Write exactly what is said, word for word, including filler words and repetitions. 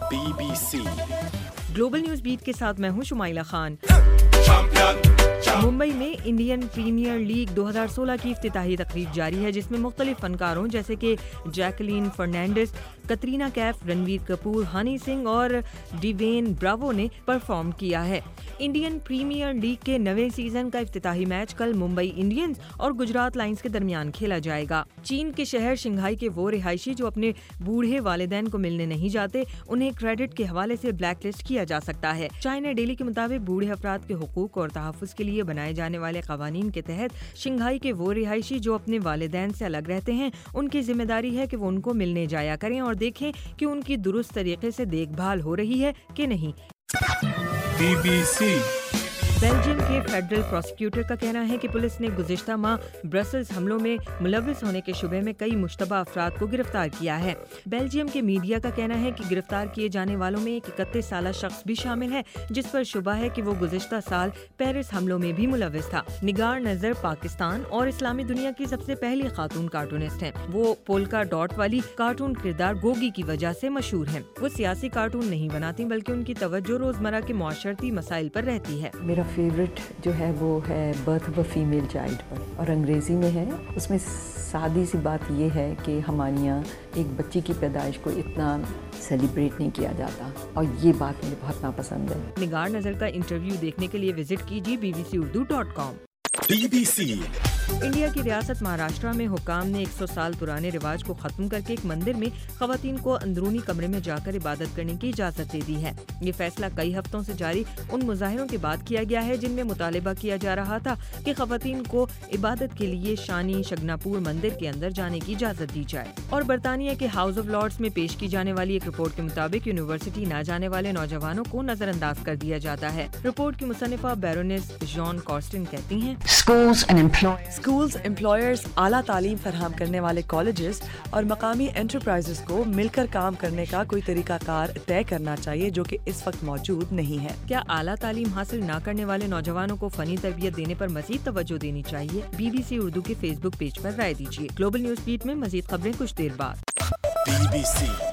Be B C global news beat کے ساتھ میں ہوں شمائلہ خان۔ ممبئی میں انڈین پریمیئر لیگ دو ہزار سولہ کی افتتاحی تقریب جاری ہے، جس میں مختلف فنکاروں جیسے کہ جیکلین فرنانڈس، کترینہ کیف، رنویر کپور، ہنی سنگھ اور ڈیوین براوو نے پرفارم کیا ہے۔ انڈین پریمیئر لیگ کے نویں سیزن کا افتتاحی میچ کل ممبئی انڈینز اور گجرات لائنز کے درمیان کھیلا جائے گا۔ چین کے شہر شنگھائی کے وہ رہائشی جو اپنے بوڑھے والدین کو ملنے نہیں جاتے، انہیں کریڈٹ کے حوالے سے بلیک لسٹ کیا جا سکتا ہے۔ چائنا ڈیلی کے مطابق بوڑھے افراد کے حقوق اور تحفظ کے لیے بنائے جانے والے قوانین کے تحت شنگھائی کے وہ رہائشی جو اپنے والدین سے الگ رہتے ہیں، ان کی ذمہ داری ہے کہ وہ ان کو ملنے جایا کریں اور دیکھیں کہ ان کی درست طریقے سے دیکھ بھال ہو رہی ہے کہ نہیں۔ بی بی سی بیلجیم کے فیڈرل پروسیکیوٹر کا کہنا ہے کہ پولیس نے گزشتہ ماہ برسلز حملوں میں ملوث ہونے کے شبے میں کئی مشتبہ افراد کو گرفتار کیا ہے۔ بیلجیم کے میڈیا کا کہنا ہے کہ گرفتار کیے جانے والوں میں ایک اکتیس سالہ شخص بھی شامل ہے، جس پر شبہ ہے کہ وہ گزشتہ سال پیرس حملوں میں بھی ملوث تھا۔ نگار نظر پاکستان اور اسلامی دنیا کی سب سے پہلی خاتون کارٹونسٹ ہیں۔ وہ پولکا ڈاٹ والی کارٹون کردار گوگی کی وجہ سے مشہور ہیں۔ وہ سیاسی کارٹون نہیں بناتی بلکہ ان کی توجہ روزمرہ کے معاشرتی مسائل پر رہتی ہے۔ میرا فیوریٹ جو ہے وہ ہے birth of a female child پر، اور انگریزی میں ہے۔ اس میں سادی سی بات یہ ہے کہ ہمارے یہاں ایک بچی کی پیدائش کو اتنا سیلیبریٹ نہیں کیا جاتا، اور یہ بات مجھے بہت ناپسند ہے۔ نگار نظر کا انٹرویو دیکھنے کے لیے وزٹ کیجیے B B C Urdu dot com. B B C India کی ریاست مہاراشٹرا میں حکام نے ایک سو سال پرانے رواج کو ختم کر کے ایک مندر میں خواتین کو اندرونی کمرے میں جا کر عبادت کرنے کی اجازت دے دی ہے۔ یہ فیصلہ کئی ہفتوں سے جاری ان مظاہروں کے بعد کیا گیا ہے جن میں مطالبہ کیا جا رہا تھا کہ خواتین کو عبادت کے لیے شانی شگناپور مندر کے اندر جانے کی اجازت دی جائے۔ اور برطانیہ کے ہاؤس آف لارڈز میں پیش کی جانے والی ایک رپورٹ کے مطابق یونیورسٹی نہ جانے والے نوجوانوں کو نظر انداز کر دیا جاتا ہے۔ رپورٹ کی مصنفہ بیرونس جان کارسٹن کہتی ہیں، اسکولز، امپلائرز، اعلیٰ تعلیم فراہم کرنے والے کالجز اور مقامی انٹرپرائزز کو مل کر کام کرنے کا کوئی طریقہ کار طے کرنا چاہیے جو کہ اس وقت موجود نہیں ہے۔ کیا اعلیٰ تعلیم حاصل نہ کرنے والے نوجوانوں کو فنی تربیت دینے پر مزید توجہ دینی چاہیے؟ بی بی سی اردو کے فیس بک پیج پر رائے دیجیے۔ گلوبل نیوز بیٹ میں مزید خبریں کچھ دیر بعد۔ Be B C